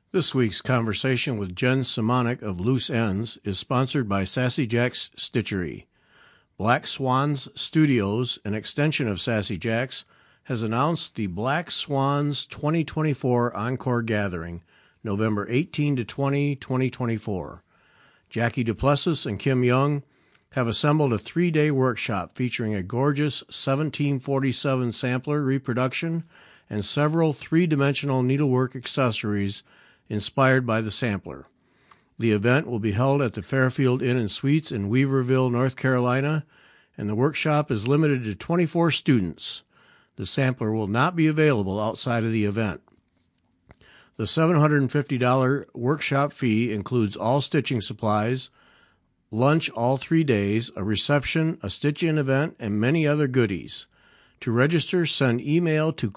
This week's conversation with Jen Simonik of Loose Ends is sponsored by Sassy Jack's Stitchery. Black Swans Studios, an extension of Sassy Jack's, has announced the Black Swans 2024 Encore Gathering, November 18 to 20, 2024. Jackie Duplessis and Kim Young have assembled a 3-day workshop featuring a gorgeous 1747 sampler reproduction and several three-dimensional needlework accessories inspired by the sampler. The event will be held at the Fairfield Inn and Suites in Weaverville, North Carolina, and the workshop is limited to 24 students. The sampler will not be available outside of the event. The $750 workshop fee includes all stitching supplies, lunch all 3 days, a reception, a stitch-in event, and many other goodies. To register, send email to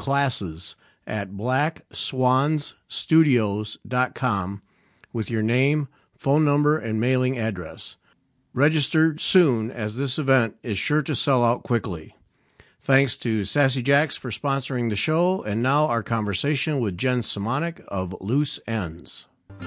classes@blackswansstudios.com with your name, phone number, and mailing address. Register soon, as this event is sure to sell out quickly. Thanks to Sassy Jacks for sponsoring the show, and now our conversation with Jen Simonik of Loose Ends.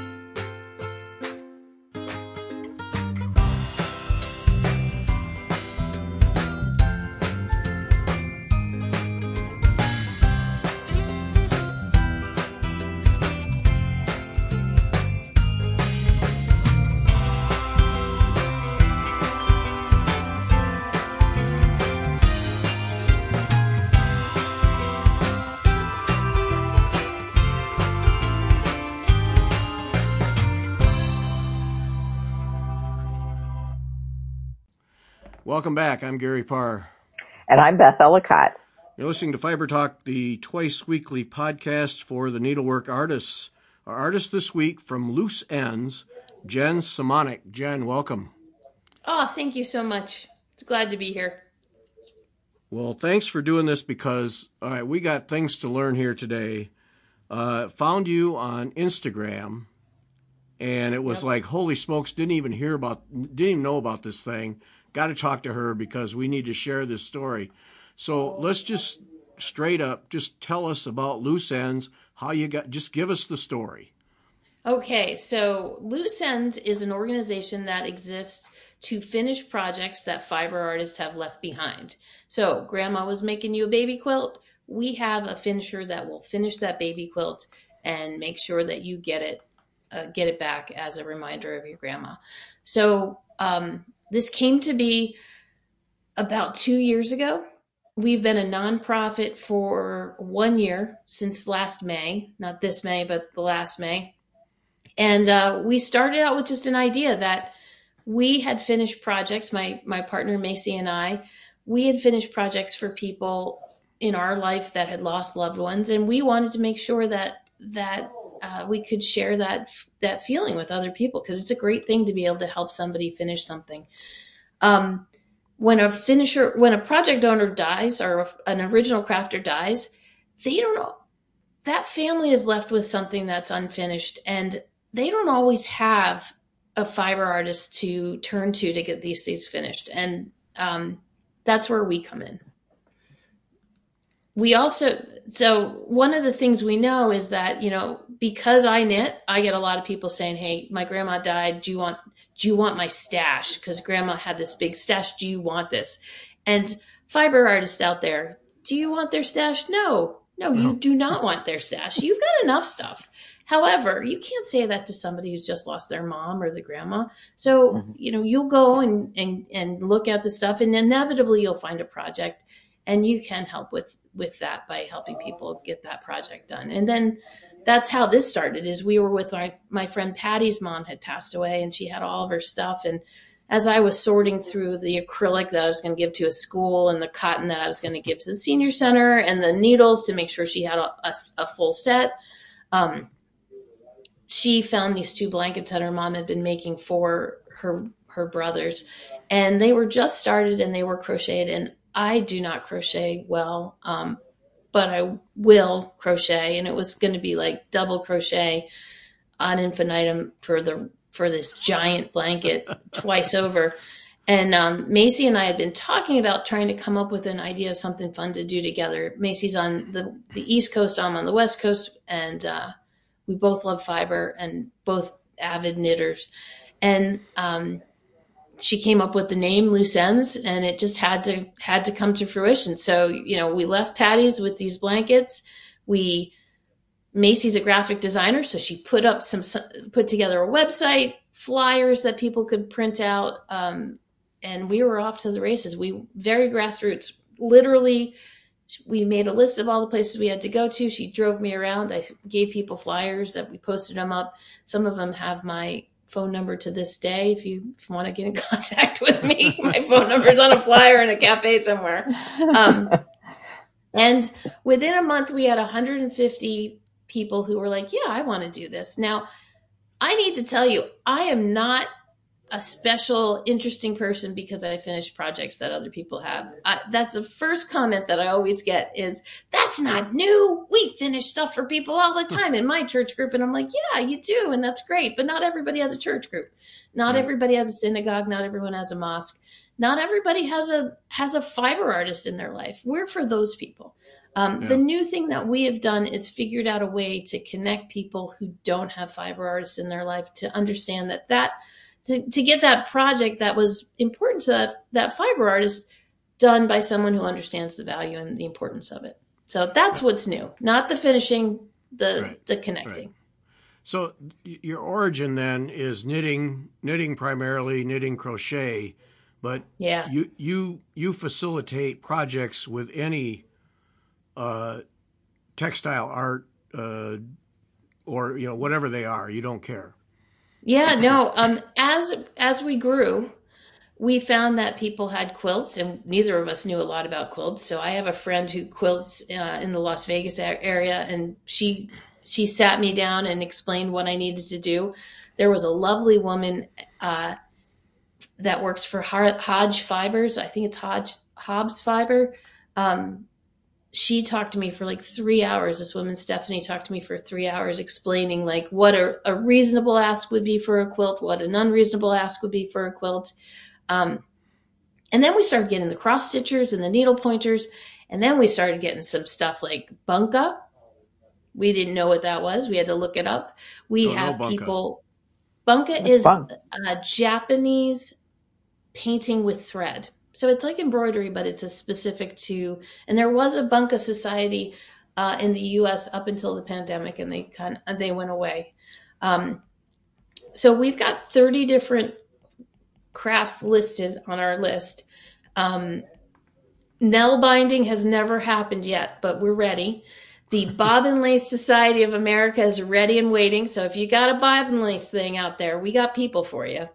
Welcome back. I'm Gary Parr. And I'm Beth Ellicott. You're listening to Fiber Talk, the twice-weekly podcast for the needlework artists. Our artist this week from Loose Ends, Jen Simonik. Jen, welcome. Oh, thank you so much. It's glad to be here. Well, thanks for doing this because, all right, we got things to learn here today. Found you on Instagram, and it was like, holy smokes, didn't even know about this thing. Got to talk to her because we need to share this story. So let's just straight up, just tell us about Loose Ends, just give us the story. Okay, so Loose Ends is an organization that exists to finish projects that fiber artists have left behind. So grandma was making you a baby quilt. We have a finisher that will finish that baby quilt and make sure that you get it back as a reminder of your grandma. So, this came to be about 2 years ago. We've been a nonprofit for 1 year, since last May, not this May, but the last May. And we started out with just an idea that we had finished projects, my partner Macy and I, we had finished projects for people in our life that had lost loved ones. And we wanted to make sure that we could share that feeling with other people, because it's a great thing to be able to help somebody finish something. When a project owner dies or an original crafter dies, they don't know, that family is left with something that's unfinished, and they don't always have a fiber artist to turn to get these things finished. And that's where we come in. So one of the things we know is that, because I knit, I get a lot of people saying, hey, my grandma died. Do you want my stash? Because grandma had this big stash. Do you want this? And fiber artists out there, do you want their stash? No, you do not want their stash. You've got enough stuff. However, you can't say that to somebody who's just lost their mom or the grandma. So, you'll go and look at the stuff, and inevitably you'll find a project, and you can help with that by helping people get that project done. And then that's how this started, is we were with my friend Patty's mom had passed away, and she had all of her stuff. And as I was sorting through the acrylic that I was going to give to a school, and the cotton that I was going to give to the senior center, and the needles to make sure she had a full set, she found these 2 blankets that her mom had been making for her brothers. And they were just started, and they were crocheted. And I do not crochet well, but I will crochet, and it was going to be like double crochet ad infinitum for this giant blanket twice over. And Macy and I had been talking about trying to come up with an idea of something fun to do together. Macy's on the East Coast, I'm on the West Coast, and We both love fiber and both avid knitters. And she came up with the name Loose Ends, and it just had to come to fruition. So, we left Patty's with these blankets. Macy's a graphic designer, so she put together a website, flyers that people could print out, and we were off to the races. We very grassroots. Literally, we made a list of all the places we had to go to. She drove me around. I gave people flyers that we posted them up. Some of them have my phone number to this day. If you want to get in contact with me, my phone number is on a flyer in a cafe somewhere. And within a month, we had 150 people who were like, yeah, I want to do this. Now, I need to tell you, I am not a special, interesting person because I finished projects that other people have. That's the first comment that I always get is, that's not new. We finish stuff for people all the time in my church group. And I'm like, yeah, you do. And that's great. But not everybody has a church group. Not everybody has a synagogue. Not everyone has a mosque. Not everybody has a fiber artist in their life. We're for those people. The new thing that we have done is figured out a way to connect people who don't have fiber artists in their life to understand that to get that project that was important to that fiber artist done by someone who understands the value and the importance of it. So that's what's new, not the finishing, the connecting. Right. So your origin then is knitting primarily, knitting crochet, but you facilitate projects with any textile art or whatever they are. You don't care. Yeah, no. As we grew, we found that people had quilts, and neither of us knew a lot about quilts. So I have a friend who quilts in the Las Vegas area, and she sat me down and explained what I needed to do. There was a lovely woman that works for Hodge Fibers. I think it's Hobbs Fiber. She talked to me for like 3 hours. This woman, Stephanie, talked to me for 3 hours explaining like what a reasonable ask would be for a quilt, what an unreasonable ask would be for a quilt. And then we started getting the cross stitchers and the needle pointers. And then we started getting some stuff like bunka. We didn't know what that was. We had to look it up. We have people. Bunka is a Japanese painting with thread. So it's like embroidery, but it's a specific to, and there was a bunka society in the U.S. up until the pandemic, and they went away. So we've got 30 different crafts listed on our list. Nell binding has never happened yet, but we're ready. The Bobbin Lace Society of America is ready and waiting. So if you got a bobbin lace thing out there, we got people for you.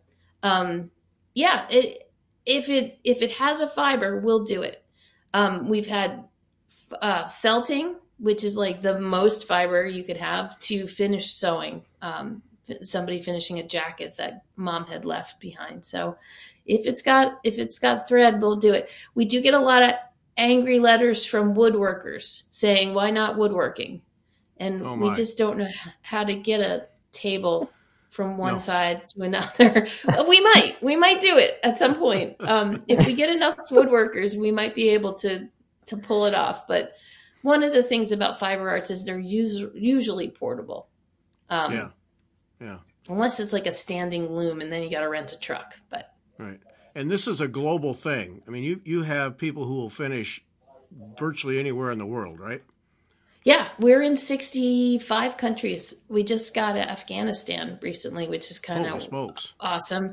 If it has a fiber, we'll do it. We've had felting, which is like the most fiber you could have to finish sewing. Somebody finishing a jacket that mom had left behind. So if it's got thread, we'll do it. We do get a lot of angry letters from woodworkers saying, why not woodworking? And we just don't know how to get a table from one side to another. We might do it at some point. If we get enough woodworkers, we might be able to pull it off. But one of the things about fiber arts is they're usually portable. Unless it's like a standing loom, and then you got to rent a truck. But right. And this is a global thing. I mean, you have people who will finish virtually anywhere in the world, right? Yeah, we're in 65 countries. We just got to Afghanistan recently, which is kind of awesome.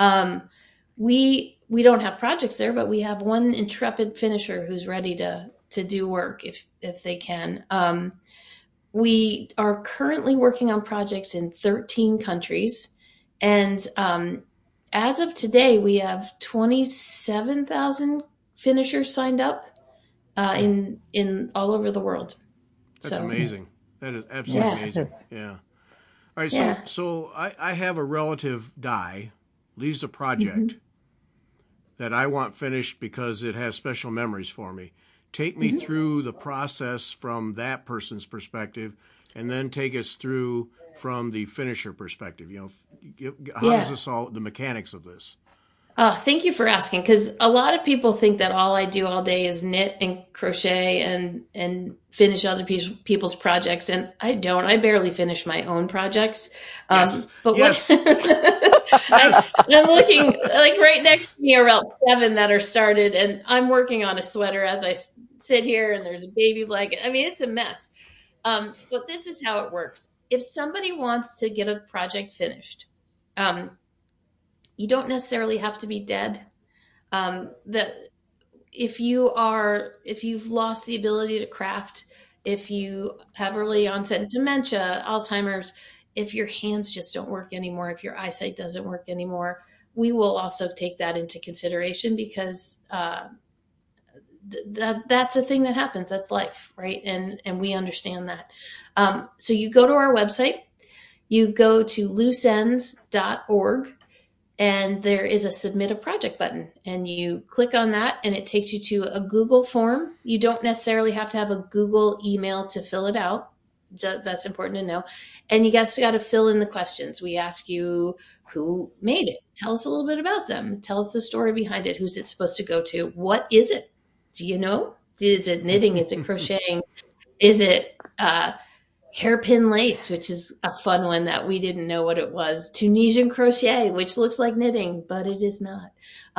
We don't have projects there, but we have one intrepid finisher who's ready to do work if they can. We are currently working on projects in 13 countries, and as of today, we have 27,000 finishers signed up in all over the world. That's amazing. That is absolutely amazing. Yeah. All right. So I have a relative leaves a project that I want finished because it has special memories for me. Take me through the process from that person's perspective, and then take us through from the finisher perspective. How does this all, the mechanics of this? Oh, thank you for asking, because a lot of people think that all I do all day is knit and crochet and finish other people's projects, and I don't. I barely finish my own projects. Yes, But what yes, yes. I'm looking, like, right next to me are about 7 that are started, and I'm working on a sweater as I sit here, and there's a baby blanket. I mean, it's a mess. But this is how it works. If somebody wants to get a project finished, um, you don't necessarily have to be dead. That if you've lost the ability to craft, if you have early onset dementia, Alzheimer's, if your hands just don't work anymore, if your eyesight doesn't work anymore, we will also take that into consideration, because that's a thing that happens. That's life, right? And we understand that. So you go to our website, you go to looseends.org, and there is a submit a project button, and you click on that, and it takes you to a Google form. You don't necessarily have to have a Google email to fill it out. That's important to know. And you guys got to fill in the questions. We ask you who made it. Tell us a little bit about them. Tell us the story behind it. Who's it supposed to go to? What is it? Do you know? Is it knitting? Is it crocheting? Is it hairpin lace, which is a fun one that we didn't know what it was? Tunisian crochet, which looks like knitting, but it is not.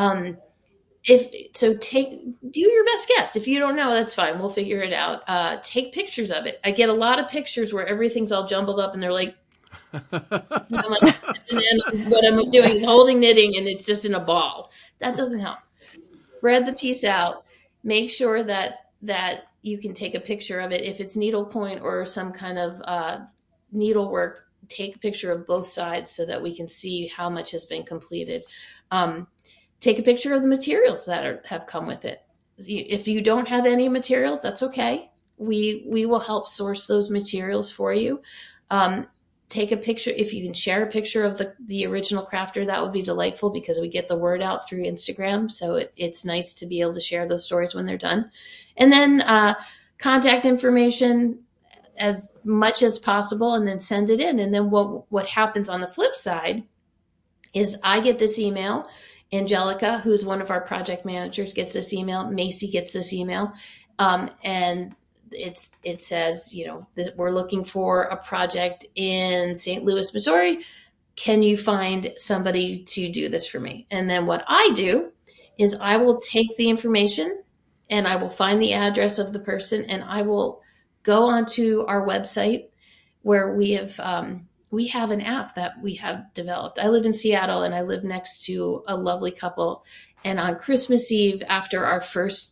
Do your best guess. If you don't know, that's fine. We'll figure it out. Take pictures of it. I get a lot of pictures where everything's all jumbled up, and they're like, and I'm like, and then what I'm doing is holding knitting, and it's just in a ball. That doesn't help. Spread the piece out. Make sure that you can take a picture of it. If it's needlepoint or some kind of needlework, take a picture of both sides so that we can see how much has been completed. Take a picture of the materials that have come with it. If you don't have any materials, that's okay. We will help source those materials for you. Take a picture. If you can share a picture of the original crafter, that would be delightful, because we get the word out through Instagram. So it's nice to be able to share those stories when they're done. And then contact information as much as possible, and then send it in. And then what happens on the flip side is I get this email. Angelica, who's one of our project managers, gets this email. Macy gets this email. And it says, that we're looking for a project in St. Louis, Missouri. Can you find somebody to do this for me? And then what I do is I will take the information, and I will find the address of the person, and I will go onto our website, where we have an app that we have developed. I live in Seattle, and I live next to a lovely couple. And on Christmas Eve, after our first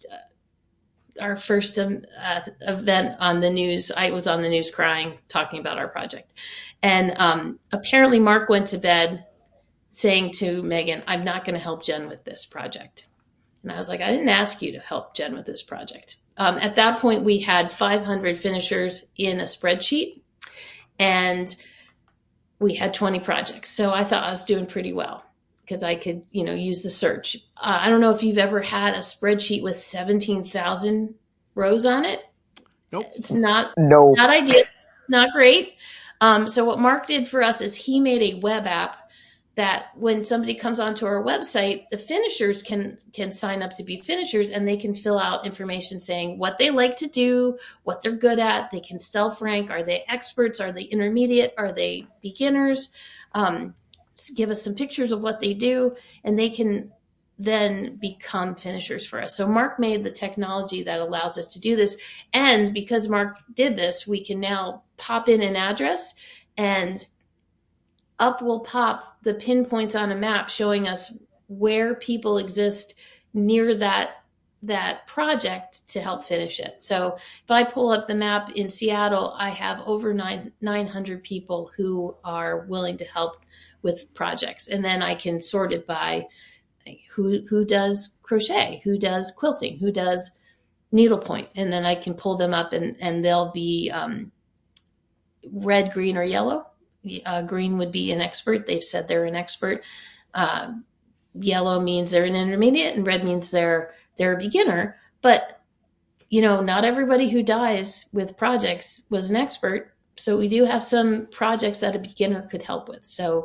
event on the news, I was on the news crying, talking about our project. And apparently Mark went to bed saying to Megan, "I'm not going to help Jen with this project." And I was like, "I didn't ask you to help Jen with this project." At that point, we had 500 finishers in a spreadsheet, and we had 20 projects. So I thought I was doing pretty well, because I could, use the search. I don't know if you've ever had a spreadsheet with 17,000 rows on it. Nope. It's not No. not ideal, not great. So what Mark did for us is he made a web app that when somebody comes onto our website, the finishers can sign up to be finishers, and they can fill out information saying what they like to do, what they're good at. They can self-rank. Are they experts? Are they intermediate? Are they beginners? Give us some pictures of what they do, and they can then become finishers for us. So Mark made the technology that allows us to do this. And because Mark did this, we can now pop in an address, and up will pop the pinpoints on a map showing us where people exist near that project to help finish it. So if I pull up the map in Seattle, I have over 900 people who are willing to help with projects. And then I can sort it by who does crochet, who does quilting, who does needlepoint. And then I can pull them up, and they'll be red, green, or yellow. Green would be an expert. They've said they're an expert. Yellow means they're an intermediate, and red means they're a beginner. But, not everybody who dies with projects was an expert. So we do have some projects that a beginner could help with. So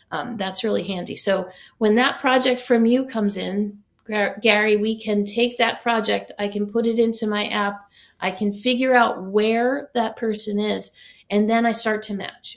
That's really handy. So when that project from you comes in, Gary, we can take that project, I can put it into my app, I can figure out where that person is, and then I start to match.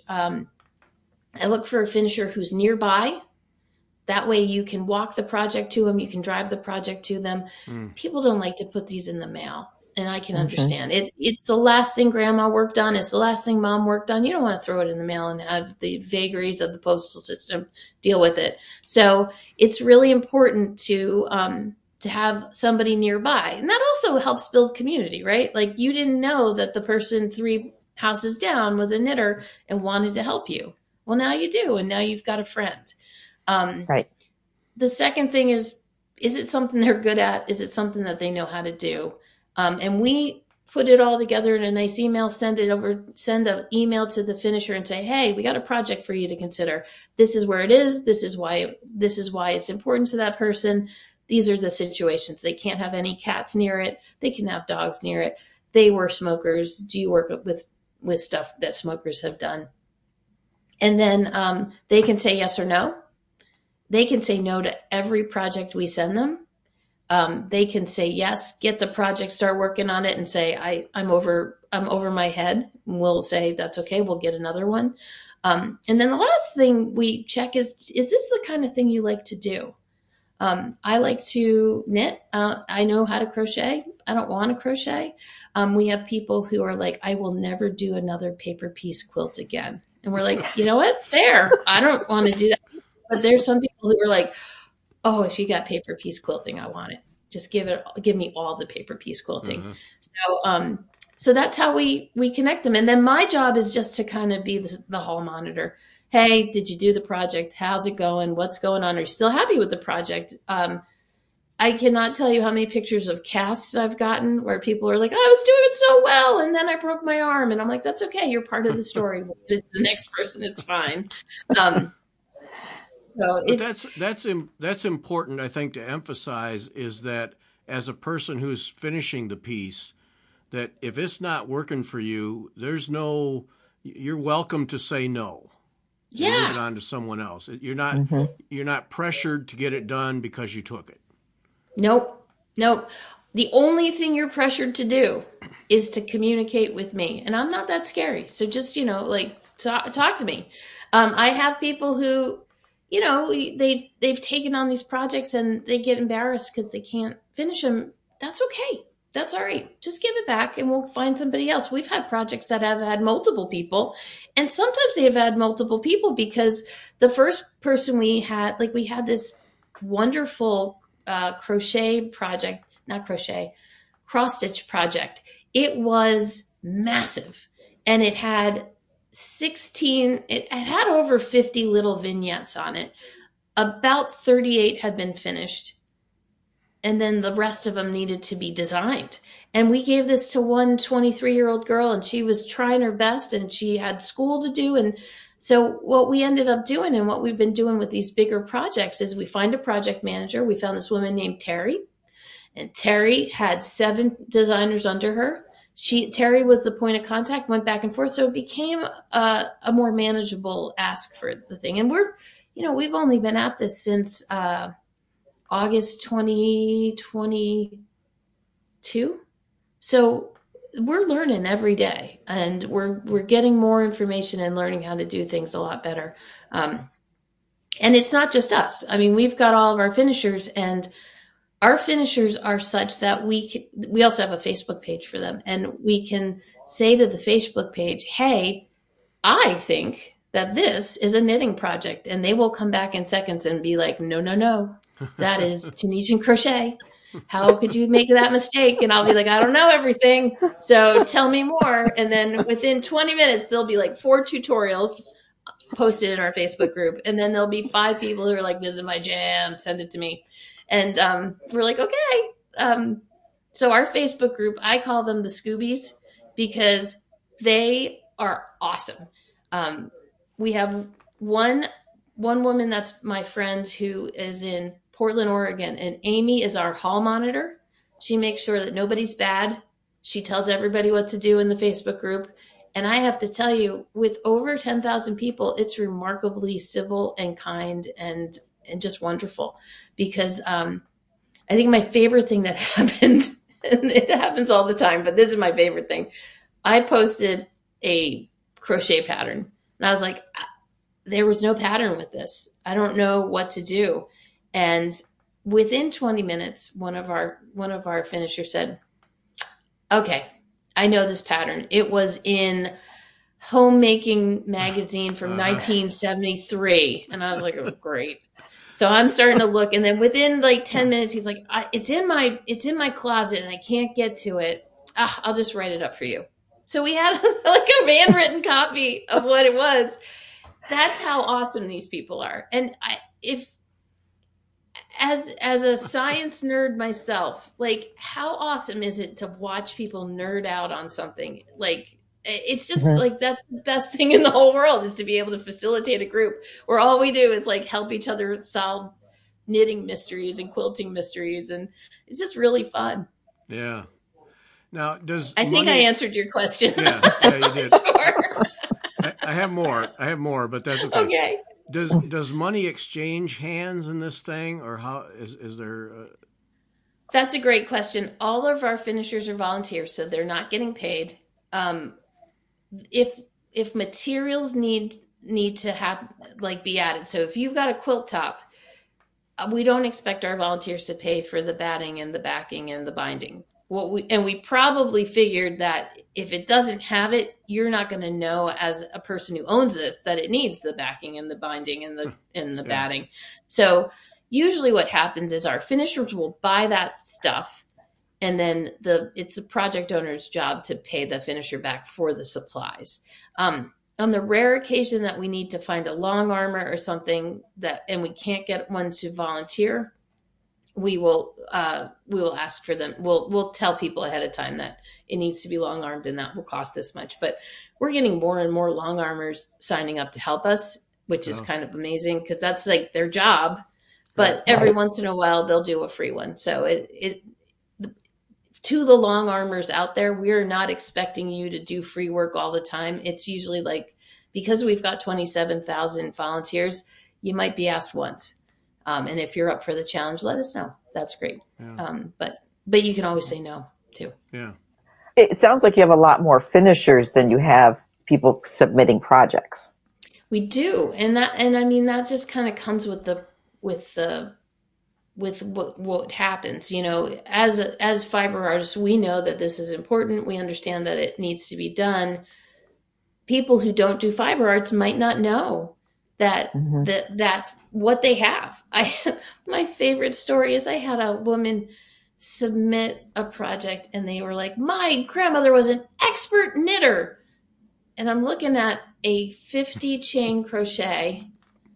I look for a finisher who's nearby. That way you can walk the project to them, you can drive the project to them. People don't like to put these in the mail, and I can understand. It's the last thing grandma worked on. It's the last thing mom worked on. You don't want to throw it in the mail and have the vagaries of the postal system deal with it. So it's really important to have somebody nearby. And that also helps build community, right? Like, you didn't know that the person 3 houses down was a knitter and wanted to help you. Well, now you do, and now you've got a friend. Right. The second thing is it something they're good at? Is it something that they know how to do? And we put it all together in a nice email, send an email to the finisher and say, hey, we got a project for you to consider. This is where it is. This is why it's important to that person. These are the situations. They can't have any cats near it. They can have dogs near it. They were smokers. Do you work with stuff that smokers have done? And then they can say yes or no. They can say no to every project we send them. They can say yes, get the project, start working on it, and say, I'm over my head. And we'll say, that's okay, we'll get another one. And then the last thing we check is this the kind of thing you like to do? I like to knit. I know how to crochet. I don't want to crochet. We have people who are like, I will never do another paper piece quilt again. And we're like, you know what? Fair. I don't want to do that. But there's some people who are like, oh, if you got paper piece quilting, I want it. Just give me all the paper piece quilting. Mm-hmm. So that's how we connect them. And then my job is just to kind of be the hall monitor. Hey, did you do the project? How's it going? What's going on? Are you still happy with the project? I cannot tell you how many pictures of casts I've gotten where people are like, I was doing it so well, and then I broke my arm. And I'm like, that's okay. You're part of the story. The next person is fine. So that's important, I think, to emphasize, is that as a person who's finishing the piece, that if it's not working for you, you're welcome to say no. Yeah. Move it on to someone else. You're not pressured to get it done because you took it. Nope. The only thing you're pressured to do is to communicate with me. And I'm not that scary. So just, talk to me. I have people who, they've taken on these projects and they get embarrassed because they can't finish them. That's okay. That's all right. Just give it back and we'll find somebody else. We've had projects that have had multiple people, and sometimes they've had multiple people because the first person we had this wonderful cross stitch project. It was massive, and it had it had over 50 little vignettes on it. About 38 had been finished, and then the rest of them needed to be designed. And we gave this to one 23-year-old girl, and she was trying her best, and she had school to do. And so what we ended up doing, and what we've been doing with these bigger projects, is we find a project manager. We found this woman named Terry, and Terry had 7 designers under her. Terry was the point of contact, went back and forth. So it became a more manageable ask for the thing. And we've only been at this since August 2022. So we're learning every day, and we're getting more information and learning how to do things a lot better. And it's not just us. I mean, we've got all of our finishers, and our finishers are such that we also have a Facebook page for them, and we can say to the Facebook page, hey, I think that this is a knitting project, and they will come back in seconds and be like, no, that is Tunisian crochet. How could you make that mistake? And I'll be like, I don't know everything, so tell me more. And then within 20 minutes, there'll be like 4 tutorials posted in our Facebook group, and then there'll be 5 people who are like, this is my jam, send it to me. And we're like, okay. So our Facebook group, I call them the Scoobies because they are awesome. We have one woman that's my friend who is in Portland, Oregon, and Amy is our hall monitor. She makes sure that nobody's bad. She tells everybody what to do in the Facebook group. And I have to tell you, with over 10,000 people, it's remarkably civil and kind and just wonderful. Because I think my favorite thing that happened, and it happens all the time, but this is my favorite thing. I posted a crochet pattern, and I was like, there was no pattern with this. I don't know what to do. And within 20 minutes, one of our finishers said, okay, I know this pattern. It was in Homemaking magazine from 1973. And I was like, oh, great. So I'm starting to look. And then within like 10 minutes, he's like, it's in my closet and I can't get to it. I'll just write it up for you. So we had like a handwritten copy of what it was. That's how awesome these people are. And as a science nerd myself, like, how awesome is it to watch people nerd out on something? Like, it's just like, that's the best thing in the whole world, is to be able to facilitate a group where all we do is like help each other solve knitting mysteries and quilting mysteries. And it's just really fun. Yeah. Now, I think I answered your question. Yeah, you did. Sure. I have more, but that's okay. Okay. Does money exchange hands in this thing, or how is there? That's a great question. All of our finishers are volunteers, so they're not getting paid. If materials need to have, like, be added, so if you've got a quilt top, we don't expect our volunteers to pay for the batting and the backing and the binding. We probably figured that if it doesn't have it, you're not going to know as a person who owns this that it needs the backing and the binding and the batting. So usually what happens is our finishers will buy that stuff, and then it's the project owner's job to pay the finisher back for the supplies. On the rare occasion that we need to find a long armor or something and we can't get one to volunteer, we will ask for them. We'll tell people ahead of time that it needs to be long armed and that will cost this much. But we're getting more and more long armers signing up to help us, which is kind of amazing, because that's like their job. But every once in a while they'll do a free one. So to the long armors out there, we're not expecting you to do free work all the time. It's usually like, because we've got 27,000 volunteers, you might be asked once. And if you're up for the challenge, let us know. That's great. Yeah. But you can always say no too. Yeah. It sounds like you have a lot more finishers than you have people submitting projects. We do. And I mean, that just kind of comes with what happens, you know, as fiber artists, we know that this is important. We understand that it needs to be done. People who don't do fiber arts might not know that what they have. My favorite story is I had a woman submit a project and they were like, my grandmother was an expert knitter. And I'm looking at a 50 chain crochet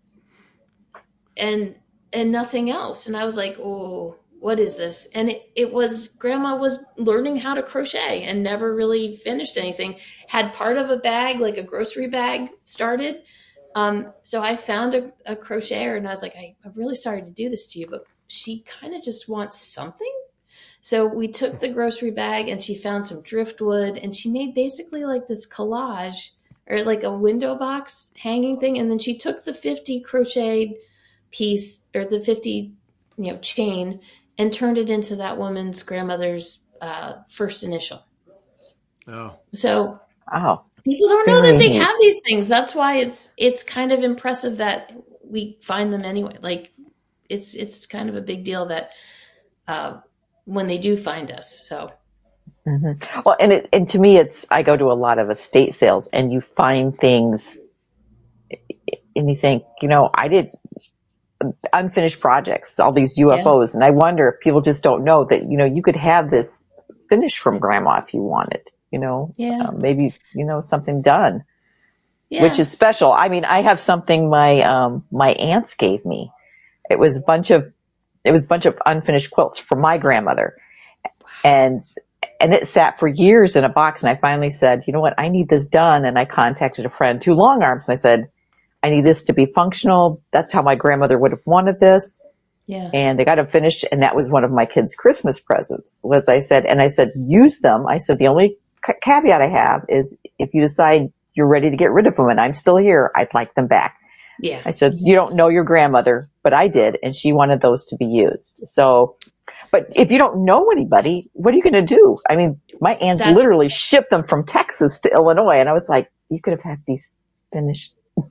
and nothing else. And I was like, oh, what is this? And it was, grandma was learning how to crochet and never really finished anything. Had part of a bag, like a grocery bag, started. So I found a crocheter and I was like, I'm really sorry to do this to you, but she kind of just wants something. So we took the grocery bag and she found some driftwood and she made basically like this collage or like a window box hanging thing. And then she took the 50 crocheted piece or the 50, chain and turned it into that woman's grandmother's first initial. Oh. So wow. People don't know that they have these things. That's why it's kind of impressive that we find them anyway. Like it's kind of a big deal that when they do find us. So. Mm-hmm. Well, and to me, I go to a lot of estate sales and you find things and you think, I did unfinished projects, all these UFOs. Yeah. And I wonder if people just don't know that, you could have this finished from grandma if you wanted. Maybe, something done, which is special. I mean, I have something my aunts gave me. It was a bunch of unfinished quilts from my grandmother. And it sat for years in a box. And I finally said, you know what? I need this done. And I contacted a friend, 2 long arms. And I said, I need this to be functional. That's how my grandmother would have wanted this. Yeah. And I got it finished. And that was one of my kids' Christmas presents I said, use them. I said, the only caveat I have is if you decide you're ready to get rid of them and I'm still here, I'd like them back. Yeah. I said, you don't know your grandmother, but I did, and she wanted those to be used. So, but if you don't know anybody, what are you going to do? I mean, my aunts literally shipped them from Texas to Illinois, and I was like, you could have had these finished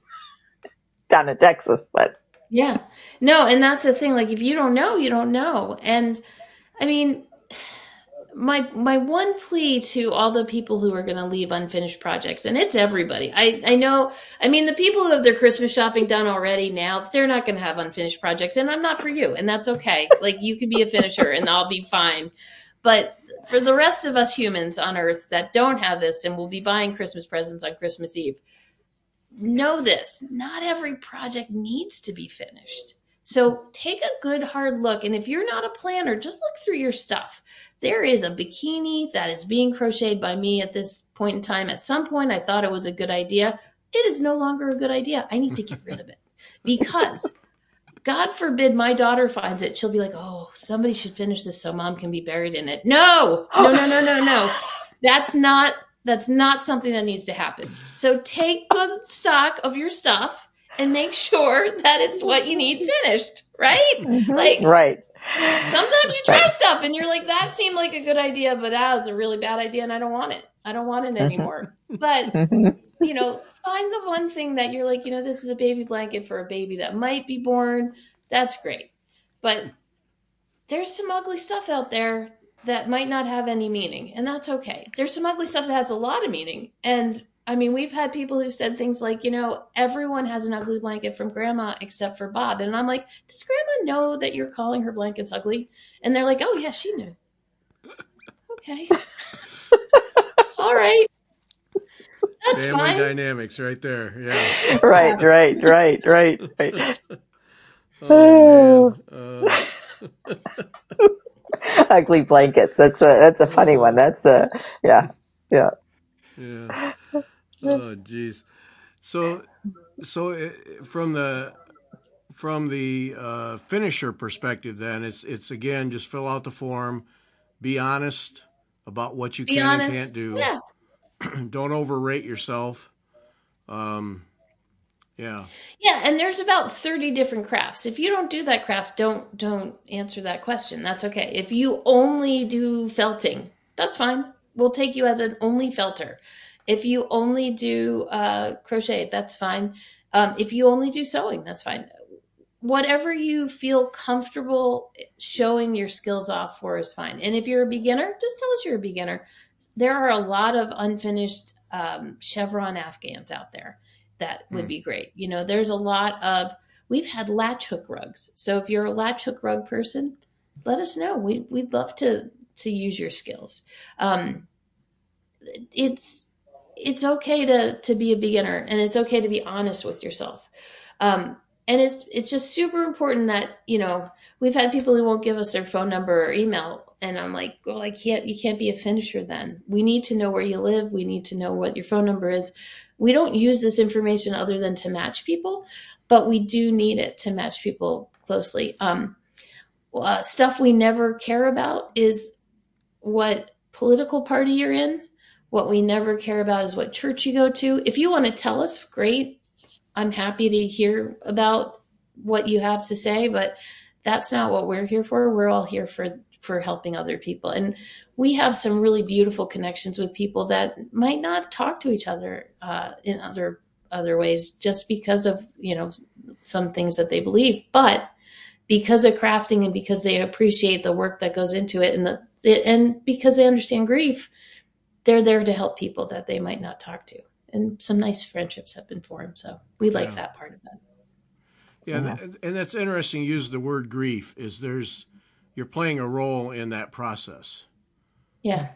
down in Texas, but. Yeah. No, and that's the thing. Like, if you don't know, you don't know. And I mean, my one plea to all the people who are going to leave unfinished projects, and it's everybody. I know, I mean, the people who have their Christmas shopping done already now, they're not going to have unfinished projects, and I'm not for you, and that's okay. Like, you could be a finisher and I'll be fine. But for the rest of us humans on Earth that don't have this and will be buying Christmas presents on Christmas Eve, know this, not every project needs to be finished. So take a good hard look. And if you're not a planner, just look through your stuff. There is a bikini that is being crocheted by me at this point in time. At some point, I thought it was a good idea. It is no longer a good idea. I need to get rid of it because God forbid my daughter finds it. She'll be like, oh, somebody should finish this so mom can be buried in it. No. That's not something that needs to happen. So take good stock of your stuff and make sure that it's what you need finished, right? Mm-hmm. Like, right. Sometimes you try stuff and you're like, that seemed like a good idea, but that was a really bad idea and I don't want it. I don't want it anymore. But, you know, find the one thing that you're like, you know, this is a baby blanket for a baby that might be born. That's great. But there's some ugly stuff out there that might not have any meaning, and that's okay. There's some ugly stuff that has a lot of meaning. And I mean, we've had people who said things like, you know, everyone has an ugly blanket from grandma except for Bob. And I'm like, does grandma know that you're calling her blankets ugly? And they're like, oh yeah, she knew. Okay. All right. That's Family fine. dynamics right there. Yeah. Right. Oh, man. Ugly blankets. That's a funny one. That's yeah. Oh, geez. So from the finisher perspective, then it's again just fill out the form, be honest about what you can and can't do. Yeah. Don't overrate yourself. Yeah, and there's about 30 different crafts. If you don't do that craft, don't answer that question. That's okay. If you only do felting, that's fine. We'll take you as an only felter. If you only do crochet, that's fine. If you only do sewing, that's fine. Whatever you feel comfortable showing your skills off for is fine. And if you're a beginner, just tell us you're a beginner. There are a lot of unfinished chevron Afghans out there. That would be great. You know, there's a lot of, we've had latch hook rugs. So if you're a latch hook rug person, let us know. We'd love to use your skills. It's okay to be a beginner, and it's okay to be honest with yourself. And it's just super important that, you know, we've had people who won't give us their phone number or email. And I'm like, well, you can't be a finisher then. We need to know where you live. We need to know what your phone number is. We don't use this information other than to match people, but we do need it to match people closely. Stuff we never care about is what political party you're in. What we never care about is what church you go to. If you want to tell us, great. I'm happy to hear about what you have to say, but that's not what we're here for. We're all here for helping other people. And we have some really beautiful connections with people that might not talk to each other in other ways just because of, you know, some things that they believe. But because of crafting and because they appreciate the work that goes into it and because they understand grief, they're there to help people that they might not talk to. And some nice friendships have been formed. So we like that part of it. Yeah, and that's interesting. You use the word grief. You're playing a role in that process. Yeah.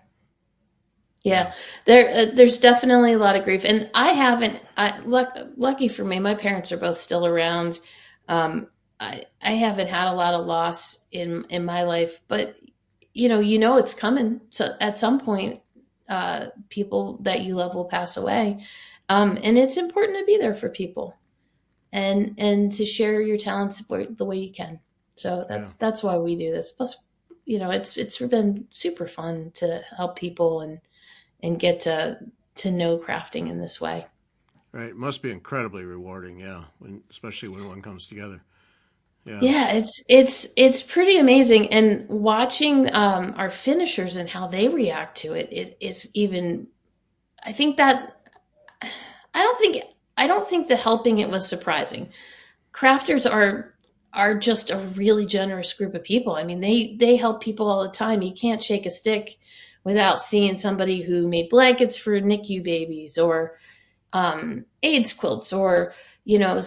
There's definitely a lot of grief, and lucky for me, my parents are both still around. I haven't had a lot of loss in my life, but you know it's coming. So at some point, people that you love will pass away, and it's important to be there for people, and to share your talents the way you can. So that's why we do this. Plus, you know, it's been super fun to help people and get to know crafting in this way. Right. It must be incredibly rewarding, yeah, especially when one comes together. Yeah. Yeah, it's pretty amazing, and watching our finishers and how they react to it is even. I think that I don't think I don't think the helping it was surprising. Crafters are just a really generous group of people. I mean, they help people all the time. You can't shake a stick without seeing somebody who made blankets for NICU babies, or AIDS quilts, or you know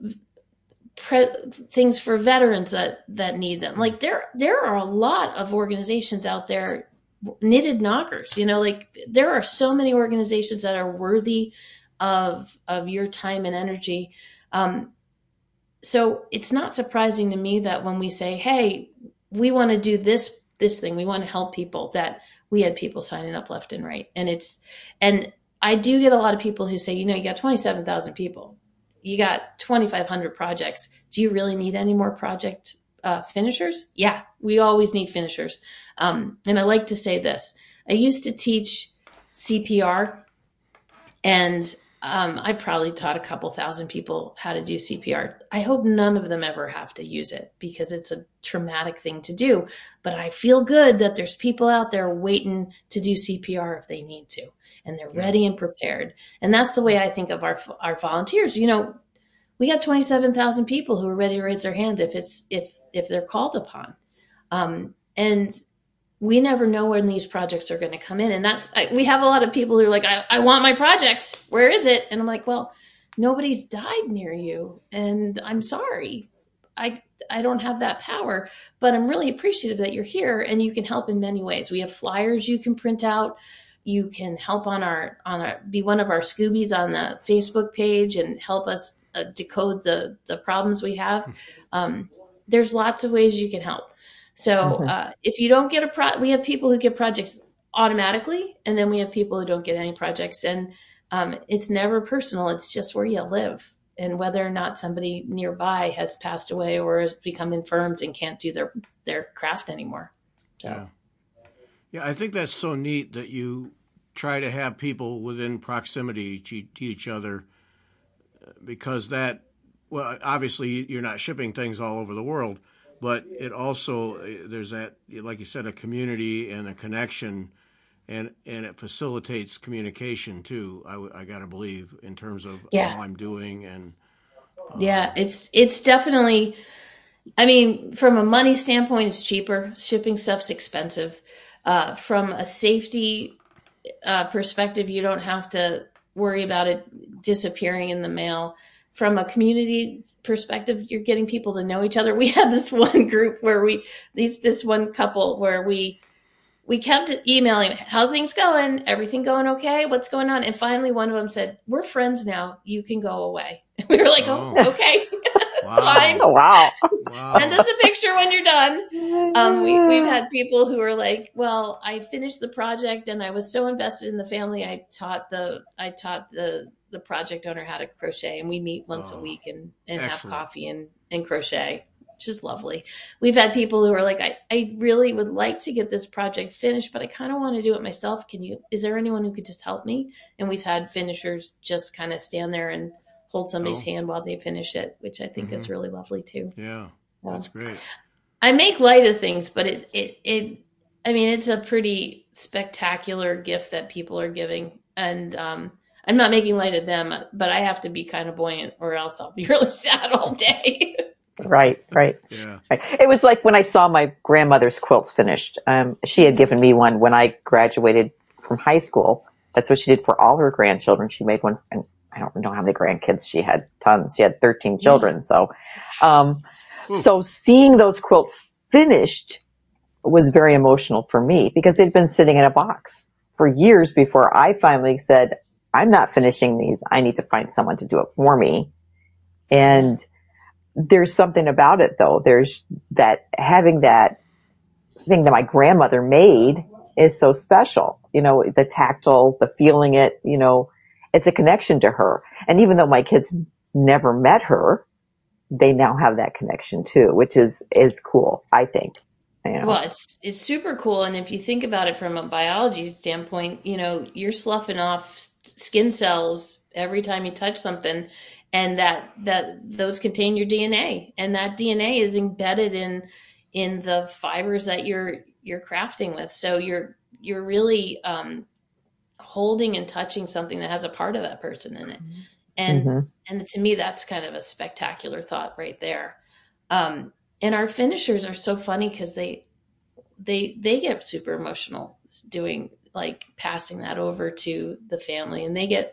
things for veterans that need them. Like there are a lot of organizations out there, knitted knockers. Like there are so many organizations that are worthy of your time and energy. So it's not surprising to me that when we say, hey, we want to do this thing, we want to help people, that we had people signing up left and right. And I do get a lot of people who say, you got 27,000 people, you got 2,500 projects. Do you really need any more project finishers? Yeah, we always need finishers. And I like to say this. I used to teach CPR, and I probably taught a couple thousand people how to do CPR. I hope none of them ever have to use it, because it's a traumatic thing to do. But I feel good that there's people out there waiting to do CPR if they need to, and they're ready and prepared. And that's the way I think of our volunteers. We got 27,000 people who are ready to raise their hand if they're called upon. And we never know when these projects are going to come in. And we have a lot of people who are like, I want my project. Where is it? And I'm like, well, nobody's died near you, and I'm sorry. I don't have that power, but I'm really appreciative that you're here, and you can help in many ways. We have flyers you can print out. You can help be one of our Scoobies on the Facebook page and help us decode the problems we have. There's lots of ways you can help. So if you don't get we have people who get projects automatically, and then we have people who don't get any projects. And it's never personal. It's just where you live, and whether or not somebody nearby has passed away or has become infirmed and can't do their craft anymore. So. Yeah, I think that's so neat that you try to have people within proximity to each other, because obviously you're not shipping things all over the world, but it also, there's that, like you said, a community and a connection, and it facilitates communication too. I got to believe, in terms of how I'm doing. And it's definitely, I mean, from a money standpoint, it's cheaper. Shipping stuff's expensive. From a safety perspective, you don't have to worry about it disappearing in the mail. From a community perspective, you're getting people to know each other. We had this one group where this one couple where we kept emailing, how's things going? Everything going okay? What's going on? And finally one of them said, we're friends now. You can go away. We were like, oh okay. Wow. Fine. Wow. Send us a picture when you're done. We've had people who are like, well, I finished the project and I was so invested in the family. I taught the project owner how to crochet, and we meet once a week and have coffee and crochet, which is lovely. We've had people who are like, I really would like to get this project finished, but I kind of want to do it myself. Is there anyone who could just help me? And we've had finishers just kind of stand there and hold somebody's hand while they finish it, which I think is really lovely too. Yeah, that's great. I make light of things, but it's a pretty spectacular gift that people are giving. And I'm not making light of them, but I have to be kind of buoyant, or else I'll be really sad all day. Right. Yeah. Right. It was like when I saw my grandmother's quilts finished. She had given me one when I graduated from high school. That's what she did for all her grandchildren. She made one, and I don't know how many grandkids she had. Tons. She had 13 children. So, so seeing those quilts finished was very emotional for me, because they'd been sitting in a box for years before I finally said, I'm not finishing these. I need to find someone to do it for me. And there's something about it, though. There's that, having that thing that my grandmother made is so special. The tactile, the feeling it, it's a connection to her. And even though my kids never met her, they now have that connection too, which is cool, I think. Well, it's super cool, and if you think about it from a biology standpoint, you're sloughing off skin cells every time you touch something, and that those contain your DNA, and that DNA is embedded in the fibers that you're crafting with. So you're really holding and touching something that has a part of that person in it, and to me, that's kind of a spectacular thought right there. And our finishers are so funny because they get super emotional doing, like, passing that over to the family, and they get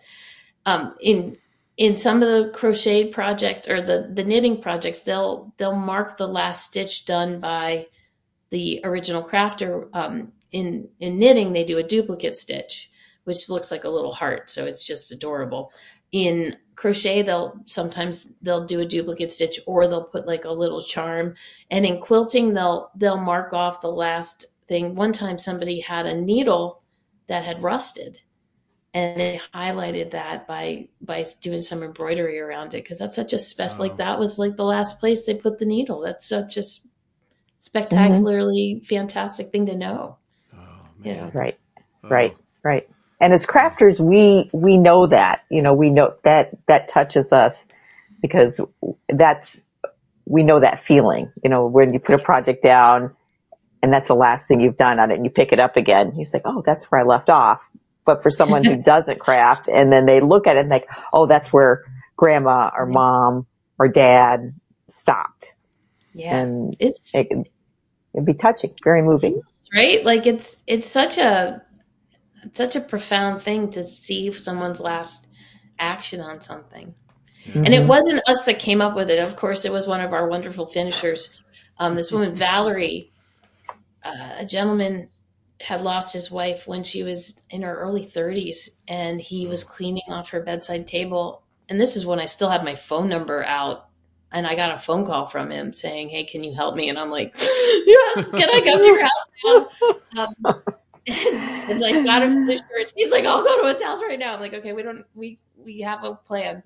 in some of the crocheted project or the knitting projects, they'll mark the last stitch done by the original crafter. In knitting, they do a duplicate stitch, which looks like a little heart, so it's just adorable. In crochet, they'll do a duplicate stitch, or they'll put like a little charm. And in quilting, they'll mark off the last thing. One time somebody had a needle that had rusted, and they highlighted that by doing some embroidery around it, because that's such a special, like, that was like the last place they put the needle. That's such a spectacularly fantastic thing to know. Man. Right. And as crafters, we know that, we know that touches us, because we know that feeling, when you put a project down and that's the last thing you've done on it, and you pick it up again, you say, oh, that's where I left off. But for someone who doesn't craft, and then they look at it and think, oh, that's where grandma or mom or dad stopped. Yeah. And it'd be touching, very moving. Right? Like, it's such a profound thing to see someone's last action on something. Yeah. And it wasn't us that came up with it. Of course, it was one of our wonderful finishers. This woman, Valerie, a gentleman had lost his wife when she was in her early 30s, and he was cleaning off her bedside table. And this is when I still had my phone number out, and I got a phone call from him saying, hey, can you help me? And I'm like, yes, can I come to your house now? And like, got her finisher, and she's like, I'll go to his house right now. I'm like, okay, we have a plan.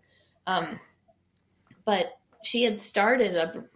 But she had started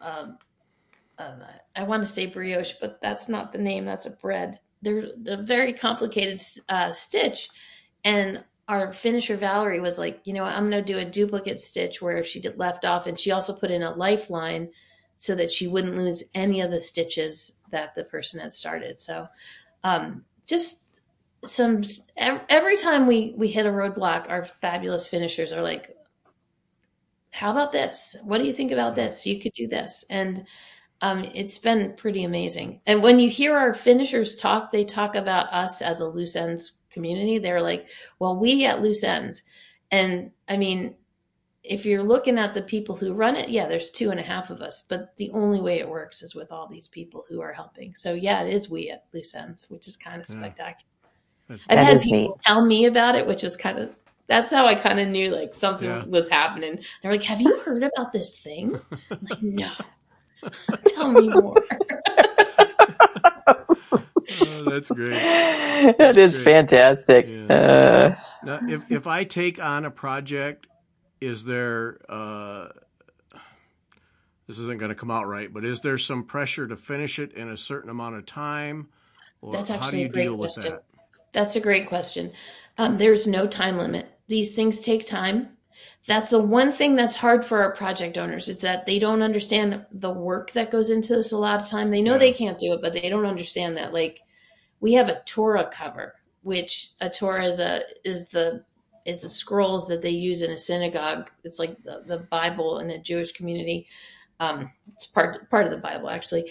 I want to say brioche, but that's not the name. That's a bread. They're a very complicated stitch. And our finisher, Valerie, was like, I'm going to do a duplicate stitch where she left off. And she also put in a lifeline so that she wouldn't lose any of the stitches that the person had started. So just every time we hit a roadblock, our fabulous finishers are like, how about this? What do you think about this? You could do this. And it's been pretty amazing. And when you hear our finishers talk, they talk about us as a Loose Ends community. They're like, well, we at Loose Ends. And I mean, if you're looking at the people who run it, yeah, there's 2.5 of us, but the only way it works is with all these people who are helping. So yeah, it is we at Loose Ends, which is kind of spectacular. I've had people tell me about it, which was that's how I kind of knew like something was happening. They're like, have you heard about this thing? I'm like, no. Tell me more. Oh, that's great. That is fantastic. Yeah. Now, if I take on a project, is there, this isn't going to come out right, but is there some pressure to finish it in a certain amount of time? Or that's actually how do you a great deal question. with that? That's a great question. There's no time limit. These things take time. That's the one thing that's hard for our project owners, is that they don't understand the work that goes into this a lot of time. They know they can't do it, but they don't understand that. Like, we have a Torah cover, which a Torah is the scrolls that they use in a synagogue. It's like the Bible in a Jewish community. It's part of the Bible, actually.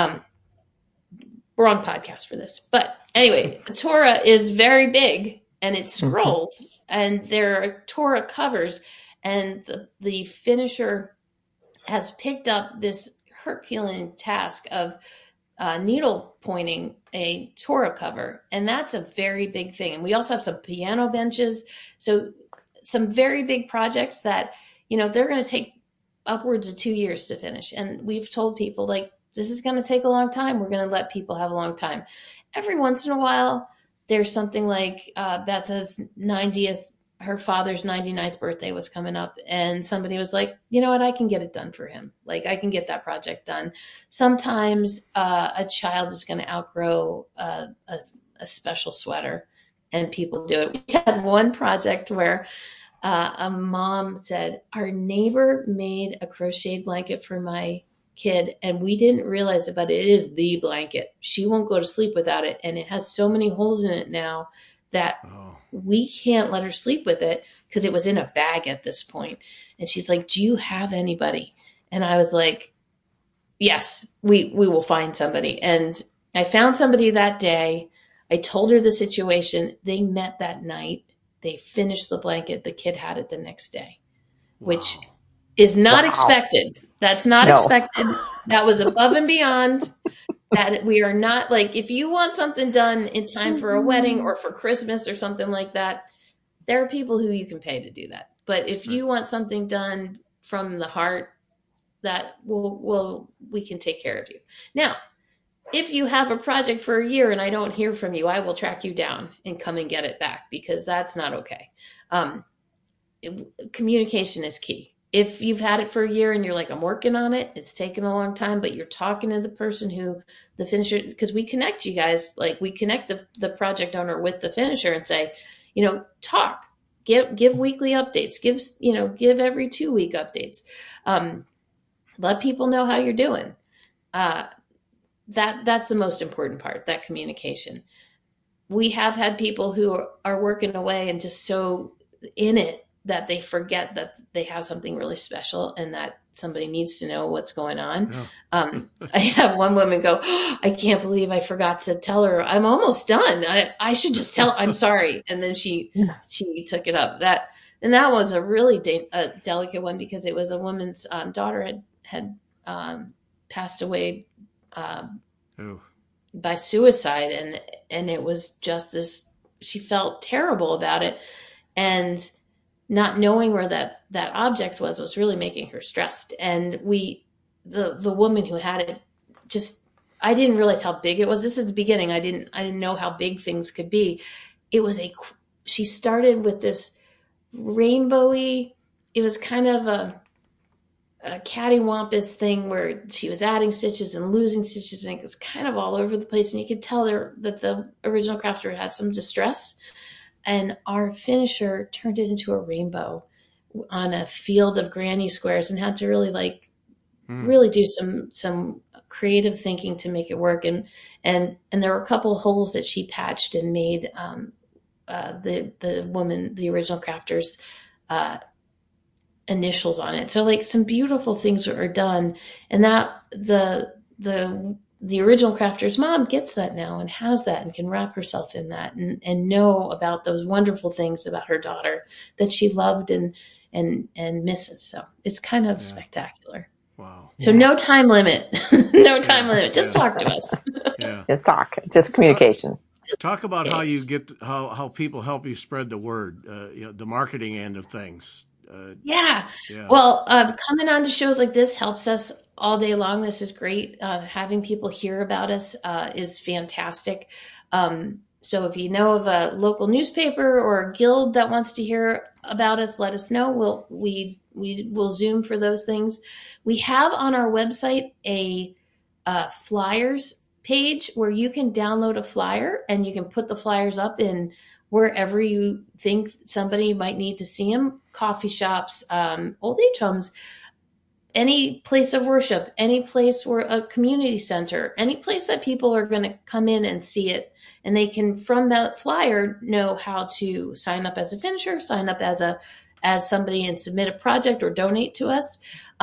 We're on podcast for this. But anyway, a Torah is very big, and it's scrolls, and there are Torah covers, and the finisher has picked up this Herculean task of needle pointing a Torah cover, and that's a very big thing. And we also have some piano benches, so some very big projects that, they're going to take upwards of 2 years to finish. And we've told people, like, this is going to take a long time. We're going to let people have a long time. Every once in a while, there's something like Betsa's 90th her father's 99th birthday was coming up, and somebody was like, you know what, I can get it done for him. Like, I can get that project done. Sometimes a child is going to outgrow a special sweater, and people do it. We had one project where a mom said, our neighbor made a crocheted blanket for my kid, and we didn't realize it, but it is the blanket. She won't go to sleep without it, and it has so many holes in it now that we can't let her sleep with it because it was in a bag at this point. And she's like, do you have anybody? And I was like, yes, we will find somebody. And I found somebody that day. I told her the situation. They met that night. They finished the blanket. The kid had it the next day, which is not expected. That's not expected. That was above and beyond. That we are not, like, if you want something done in time for a wedding or for Christmas or something like that, there are people who you can pay to do that. But if you want something done from the heart, that we can take care of you. Now, if you have a project for a year and I don't hear from you, I will track you down and come and get it back, because that's not okay. Communication is key. If you've had it for a year and you're like, I'm working on it, it's taken a long time, but you're talking to the person who the finisher, because we connect you guys, like we connect the project owner with the finisher and say, talk, give weekly updates, give every 2-week updates. Let people know how you're doing. That's the most important part, that communication. We have had people who are working away and just so in it that they forget that they have something really special and that somebody needs to know what's going on. Yeah. I have one woman go, I can't believe I forgot to tell her I'm almost done. I should just tell, I'm sorry. And then she took it up. That was a really delicate one, because it was a woman's daughter had passed away by suicide. And it was just this, she felt terrible about it. And not knowing where that object was really making her stressed. And the woman who had it, just, I didn't realize how big it was. This is the beginning. I didn't know how big things could be. She started with this rainbowy, it was kind of a cattywampus thing where she was adding stitches and losing stitches, and it was kind of all over the place. And you could tell that the original crafter had some distress. And our finisher turned it into a rainbow on a field of granny squares, and had to really really do some creative thinking to make it work. And there were a couple of holes that she patched and made the woman, the original crafter's initials on it. So some beautiful things are done, and that the original crafter's mom gets that now and has that and can wrap herself in that and know about those wonderful things about her daughter that she loved and misses. So it's kind of spectacular. Wow. So no time limit, no time limit. Just talk to us. Yeah. Just talk, just communication. Talk about how you how people help you spread the word, the marketing end of things. Yeah. Well, coming on to shows like this helps us all day long. This is great. Having people hear about us is fantastic. So if you know of a local newspaper or a guild that wants to hear about us, let us know. We will Zoom for those things. We have on our website a flyers page where you can download a flyer and you can put the flyers up in wherever you think somebody might need to see them. Coffee shops, old age homes, any place of worship, any place where a community center, any place that people are going to come in and see it. And they can, from that flyer, know how to sign up as a finisher, sign up as somebody and submit a project or donate to us.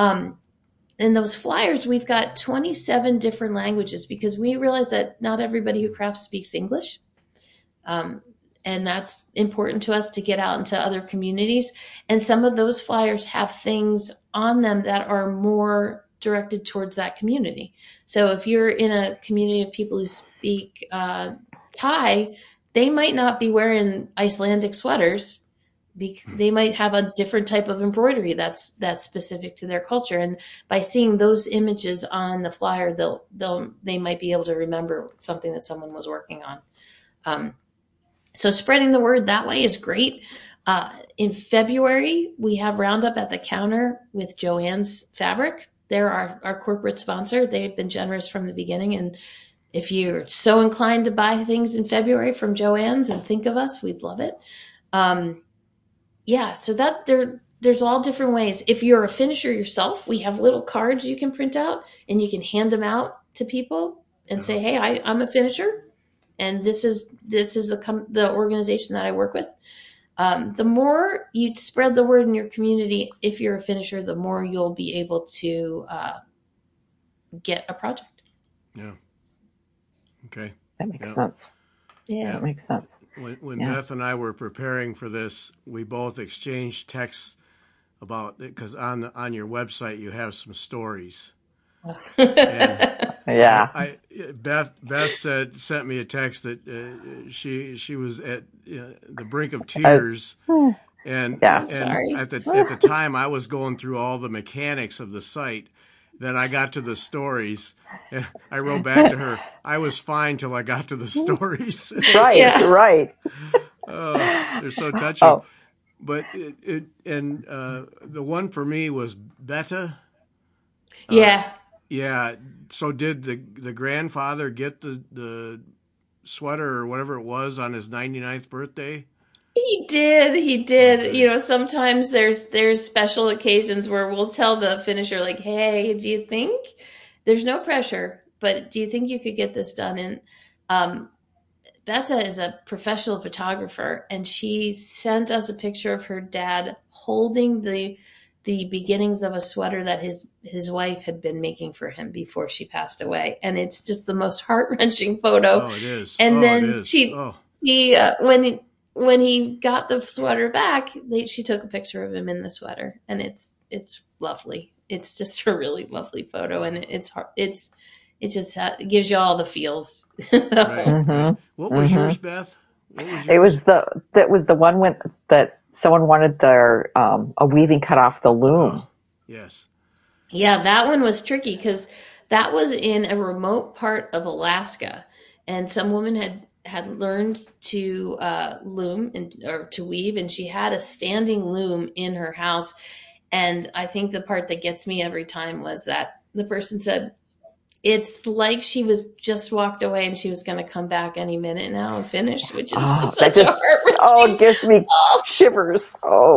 In those flyers, we've got 27 different languages because we realize that not everybody who crafts speaks English. And that's important to us to get out into other communities. And some of those flyers have things on them that are more directed towards that community. So if you're in a community of people who speak Thai, they might not be wearing Icelandic sweaters. They might have a different type of embroidery that's specific to their culture. And by seeing those images on the flyer, they might be able to remember something that someone was working on. So spreading the word that way is great. In February, we have Roundup at the counter with Joann's Fabric. They're our corporate sponsor. They've been generous from the beginning. And if you're so inclined to buy things in February from Joann's and think of us, we'd love it. So that there's all different ways. If you're a finisher yourself, we have little cards you can print out and you can hand them out to people and say, "Hey, I'm a finisher, and this is the organization that I work with." The more you spread the word in your community, if you're a finisher, the more you'll be able to get a project. Yeah. Okay. That makes sense. Yeah. That makes sense. When Beth and I were preparing for this, we both exchanged texts about it, because on your website you have some stories. Beth sent me a text that she was at the brink of tears, and sorry. at the time I was going through all the mechanics of the site. Then I got to the stories, and I wrote back to her, I was fine till I got to the stories. Right. They're so touching. Oh. But the one for me was Betta. Yeah. Yeah. So did the grandfather get the sweater or whatever it was on his 99th birthday? He did. Sometimes there's special occasions where we'll tell the finisher, like, "Hey, do you think?" There's no pressure, but do you think you could get this done? And Betta is a professional photographer, and she sent us a picture of her dad holding the beginnings of a sweater that his wife had been making for him before she passed away. And it's just the most heart-wrenching photo. Oh, it is. And then she when he got the sweater back, she took a picture of him in the sweater, and it's lovely. It's just a really lovely photo, and it just gives you all the feels. Right, right. What was yours, Beth? It was the one that someone wanted their a weaving cut off the loom. Oh, yes. Yeah, that one was tricky because that was in a remote part of Alaska, and some woman had learned to loom or to weave, and she had a standing loom in her house. And I think the part that gets me every time was that the person said, "It's like she was just walked away and she was going to come back any minute now and finish," which is it gives me shivers.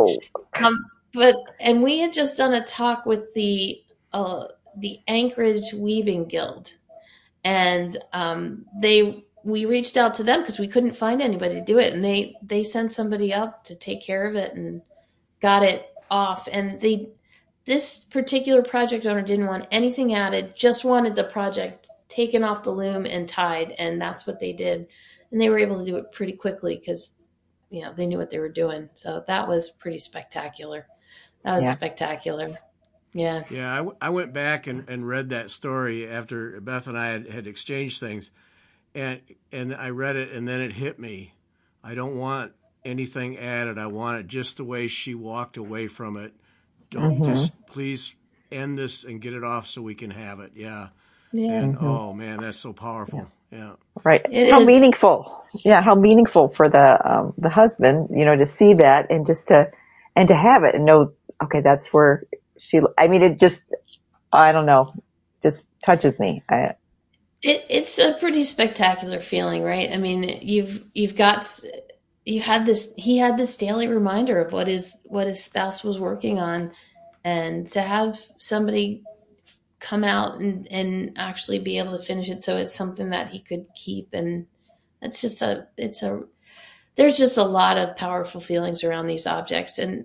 And we had just done a talk with the Anchorage Weaving Guild, and we reached out to them because we couldn't find anybody to do it, and they sent somebody up to take care of it and got it off. And this particular project owner didn't want anything added, just wanted the project taken off the loom and tied, and that's what they did. And they were able to do it pretty quickly because they knew what they were doing. So that was pretty spectacular. Spectacular. Yeah. Yeah, I went back and read that story after Beth and I had exchanged things. And I read it, and then it hit me. I don't want anything added. I want it just the way she walked away from it. Don't just please end this and get it off so we can have it. Yeah. Yeah. And oh man, that's so powerful. Yeah. Right. How meaningful. Yeah. How meaningful for the husband, to see that and just to have it and know, okay, that's where it just, I don't know, just touches me. It's a pretty spectacular feeling, right? I mean, he had this daily reminder of what his spouse was working on, and to have somebody come out and actually be able to finish it so it's something that he could keep, and that's just there's just a lot of powerful feelings around these objects, and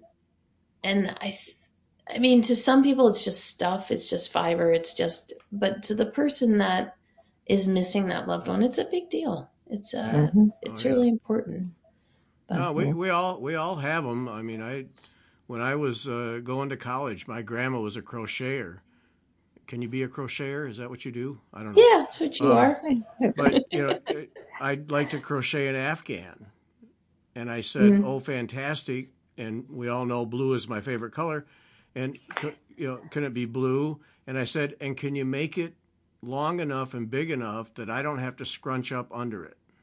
I mean, to some people it's just stuff, it's just fiber, but to the person that is missing that loved one, it's a big deal. It's really important. But, no, we all have them. I mean, when I was going to college, my grandma was a crocheter. Can you be a crocheter? Is that what you do? I don't know. Yeah, that's what you are. But I'd like to crochet an Afghan, and I said, "Oh, fantastic!" And we all know blue is my favorite color, and can it be blue? And I said, "And can you make it long enough and big enough that I don't have to scrunch up under it?"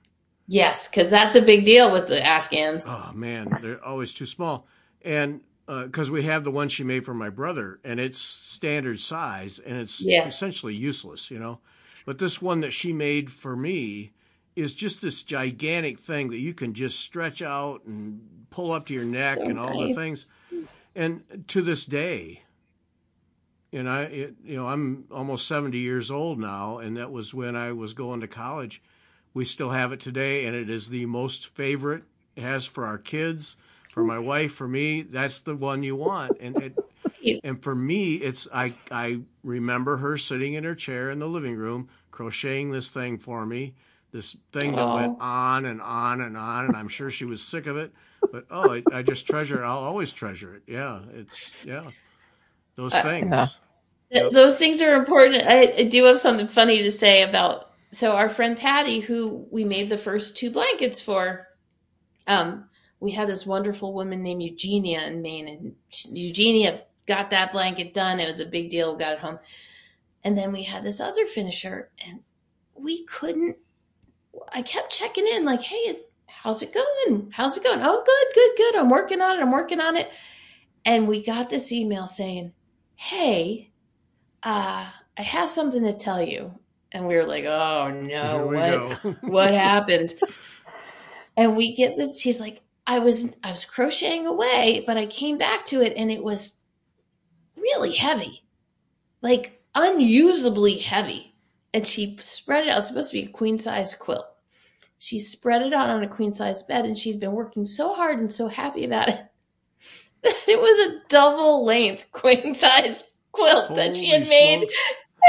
Yes, because that's a big deal with the Afghans. Oh man, they're always too small. And because we have the one she made for my brother, and it's standard size, and it's Yeah. essentially useless, you know. But this one that she made for me is just this gigantic thing that you can just stretch out and pull up to your neck So and all the nice. things. And to this day, and I'm almost 70 years old now, and that was when I was going to college. We still have it today, and it is the most favorite. It has for our kids, for my wife, for me. That's the one you want, and for me, I remember her sitting in her chair in the living room crocheting this thing for me, this thing that went Oh, on and on and on, and I'm sure she was sick of it. But I just treasure it. I'll always treasure it. Yeah, those uh, Yeah. things. Yep. those things are important. I do have something funny to say about. So our friend Patty, who we made the first two blankets for, um, we had this wonderful woman named Eugenia in Maine, and Eugenia got that blanket done. It was a big deal. We got it home, and then we had this other finisher, and we couldn't. I kept checking in, like, "Hey, how's it going? How's it going? Oh, good, good, good. I'm working on it. I'm working on it." And we got this email saying, "Hey, I have something to tell you." And we were like, "Oh Here no, we what go. what happened?" And we get this. She's like, "I was crocheting away, but I came back to it, and it was really heavy, like unusably heavy." And she spread it out. It's supposed to be a queen size quilt. She spread it out on a queen size bed, and she's been working so hard and so happy about it that it was a double length queen size quilt that she Holy had made. smokes.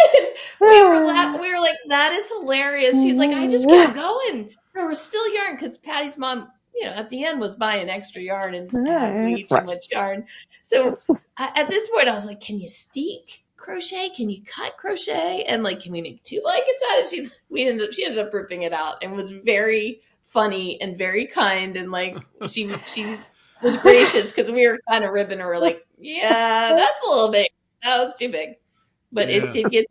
We were like, "That is hilarious." She's like, "I just kept going. There was still yarn," because Patty's mom, at the end was buying extra yarn and had way too Right. much yarn. So at this point, I was like, "Can you steek crochet? Can you cut crochet? And like, can we make two blankets out of it?" She ended up ripping it out and was very funny and very kind, and like she was gracious because we were kind of ribbing her. We're like, "Yeah, that's a little big. That was too big." But it Yeah, did get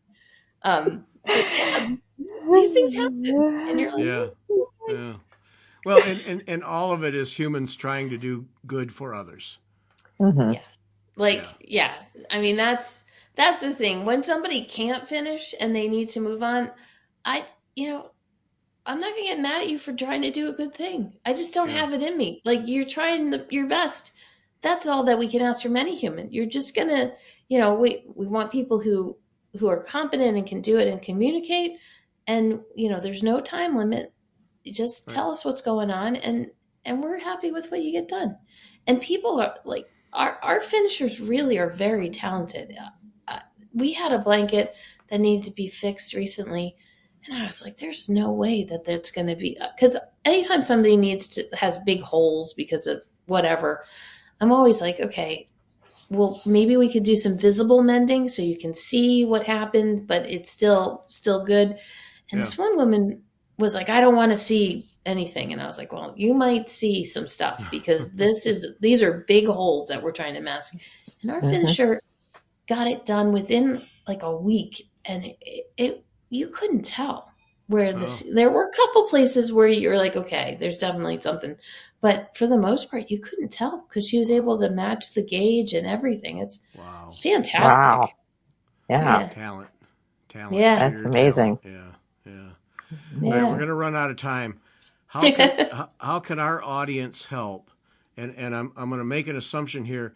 but yeah, these things happen, and you're like, yeah, "Oh, yeah. Well, and all of it is humans trying to do good for others. Mhm. yes." Like, Yeah, yeah. I mean, that's the thing. When somebody can't finish and they need to move on, I, you know, I'm not gonna get mad at you for trying to do a good thing. I just don't yeah, have it in me. Like, you're trying your best. That's all that we can ask from any human. You're just gonna, we want people who are competent and can do it and communicate. And there's no time limit. You just right. tell us what's going on, and we're happy with what you get done. And people are like, our finishers really are very talented. Uh, we had a blanket that needed to be fixed recently, and I was like, "There's no way that that's going to be," because anytime somebody has big holes because of whatever, I'm always like, "Okay, well, maybe we could do some visible mending so you can see what happened, but it's still good." And Yeah, this one woman was like, "I don't want to see anything." And I was like, "Well, you might see some stuff because these are big holes that we're trying to mask." And our Mhm. finisher got it done within like a week, and it you couldn't tell where oh, this. There were a couple places where you were like, "Okay, there's definitely something," but for the most part, you couldn't tell because she was able to match the gauge and everything. It's wow. Wow. fantastic. Yeah. Yeah, Talent, talent, yeah, That's sheer talent. amazing. Yeah, yeah. All right, we're yeah. gonna run out of time. How can our audience help? And I'm gonna make an assumption here.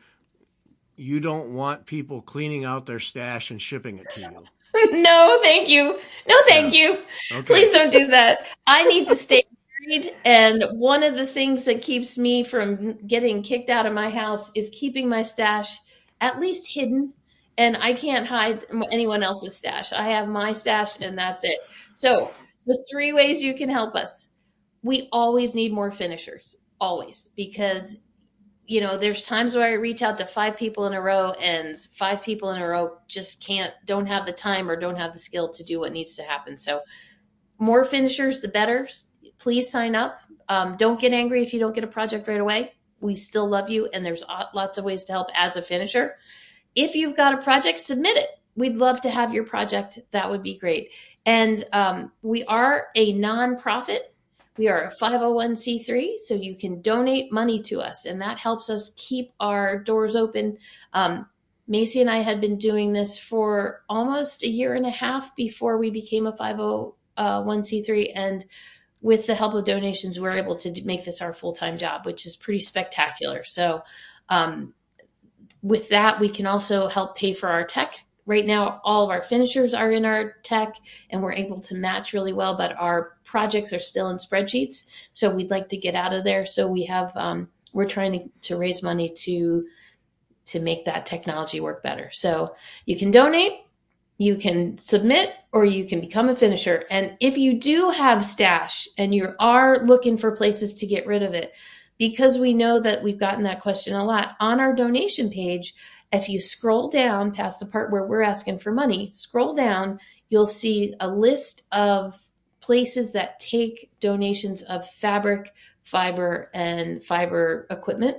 You don't want people cleaning out their stash and shipping it to you. No, thank you. No, Yeah. thank you. Okay. Please don't do that. I need to stay married. And one of the things that keeps me from getting kicked out of my house is keeping my stash at least hidden. And I can't hide anyone else's stash. I have my stash, and that's it. So, the three ways you can help us: we always need more finishers, always, because there's times where I reach out to five people in a row, and five people in a row just don't have the time or don't have the skill to do what needs to happen. So, more finishers, the better. Please sign up. Don't get angry if you don't get a project right away. We still love you, and there's lots of ways to help as a finisher. If you've got a project, submit it. We'd love to have your project. That would be great. And we are a nonprofit. We are a 501c3, so you can donate money to us, and that helps us keep our doors open. Macy and I had been doing this for almost a year and a half before we became a 501c3, and with the help of donations, we're able to make this our full-time job, which is pretty spectacular. So with that, we can also help pay for our tech. Right now, all of our finishers are in our tech, and we're able to match really well, but our projects are still in spreadsheets. So we'd like to get out of there. So we have, we're trying to raise money to make that technology work better. So you can donate, you can submit, or you can become a finisher. And if you do have stash and you are looking for places to get rid of it, because we know that we've gotten that question a lot, on our donation page, if you scroll down past the part where we're asking for money, scroll down, you'll see a list of places that take donations of fabric, fiber, and fiber equipment.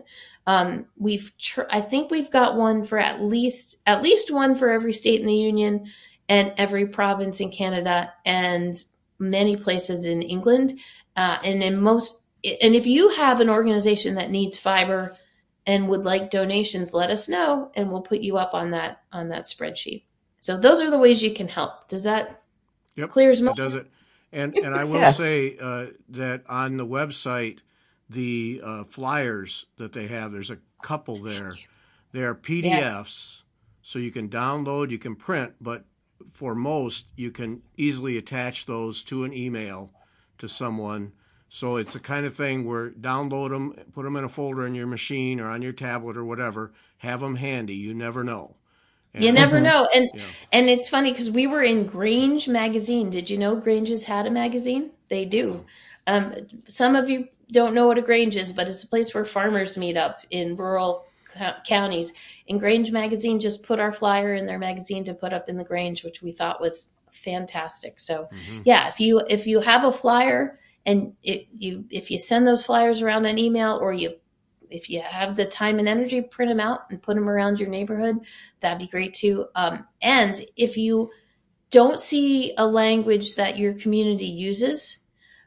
I think we've got one for at least one for every state in the union and every province in Canada and many places in England. And if you have an organization that needs fiber and would like donations, let us know, and we'll put you up on that spreadsheet. So those are the ways you can help. Does that clear as much? It does it. And I will say that on the website, the flyers that they have, there's a couple there. They are PDFs, so you can download, you can print, but for most, you can easily attach those to an email to someone. So it's the kind of thing where download them, put them in a folder in your machine or on your tablet or whatever, have them handy. You never know. You never know. And it's funny because we were in Grange magazine. Did you know Grange has had a magazine? They do. Some of you don't know what a Grange is, but it's a place where farmers meet up in rural counties. And Grange magazine just put our flyer in their magazine to put up in the Grange, which we thought was fantastic. So if you have a flyer and if you send those flyers around an email, or if you have the time and energy, print them out and put them around your neighborhood, that'd be great too. And if you don't see a language that your community uses,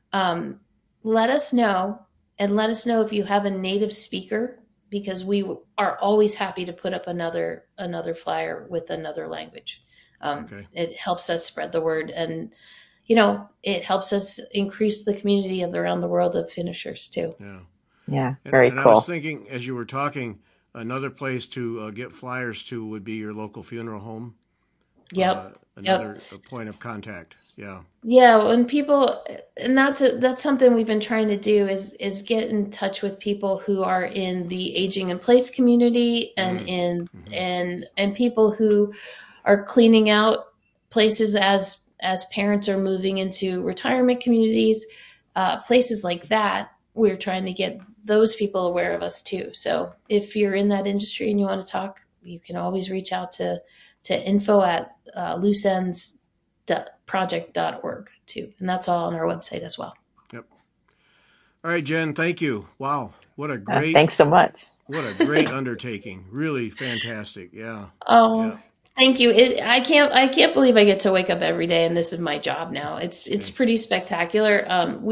let us know, and let us know if you have a native speaker, because we are always happy to put up another flyer with another language. It helps us spread the word, and it helps us increase the community of around the world of finishers too. Yeah, very cool. I was thinking, as you were talking, another place to get flyers to would be your local funeral home. Another point of contact. Yeah, when people, and that's something we've been trying to do is get in touch with people who are in the aging in place community and and people who are cleaning out places as parents are moving into retirement communities, places like that. We're trying to get those people aware of us too. So if you're in that industry and you want to talk, you can always reach out to info@looseends.project.org too. And that's all on our website as well. Yep. All right, Jen, thank you. Wow. What a great, thanks so much. What a great undertaking. Really fantastic. Yeah. Oh, yeah. Thank you. I can't believe I get to wake up every day and this is my job now. It's pretty spectacular.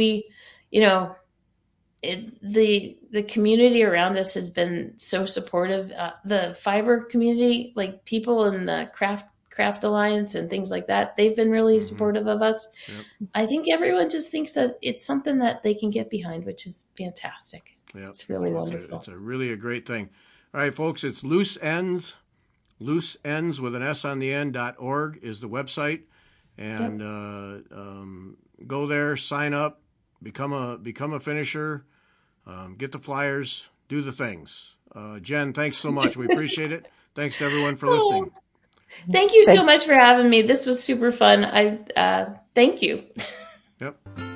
The community around us has been so supportive. The fiber community, like people in the Craft Alliance and things like that, they've been really supportive of us. Yep. I think everyone just thinks that it's something that they can get behind, which is fantastic. Yep. It's really wonderful. It's really a great thing. All right, folks, it's Loose Ends with an S on the end.org is the website. And go there, sign up, become a finisher. Get the flyers, do the things. Jen, thanks so much. We appreciate it. Thanks to everyone for listening. Thank you so much for having me. This was super fun. Thank you. Yep.